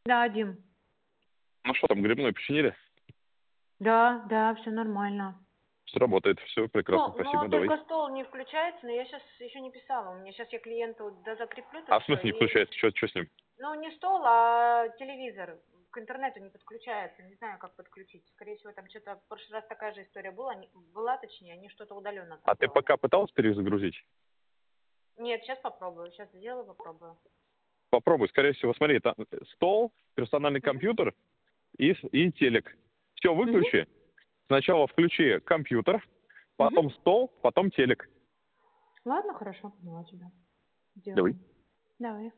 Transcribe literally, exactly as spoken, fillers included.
Да, Дим. Ну что там, грибной починили? Да, да, все нормально. Всё работает, все прекрасно, Ну, спасибо, но давай. только стол не включается, но я сейчас еще не писала. У меня сейчас я клиенту дозакреплю тут А в все смысле не и... включается? Что, что с ним? Ну, не стол, а телевизор. К интернету не подключается. Не знаю, как подключить. Скорее всего, там что-то в прошлый раз такая же история была. не- Была, точнее, они что-то удаленно там А ты делали. пока пыталась перезагрузить? Нет, сейчас попробую. Сейчас сделаю, попробую. Попробуй, скорее всего, смотри, там стол, персональный Мгм. компьютер и, с- и телек. Все Мгм. выключи. Сначала включи компьютер, Мгм. потом стол, потом телек. Ладно, хорошо, поняла тебя. Давай. Сделаем. Давай.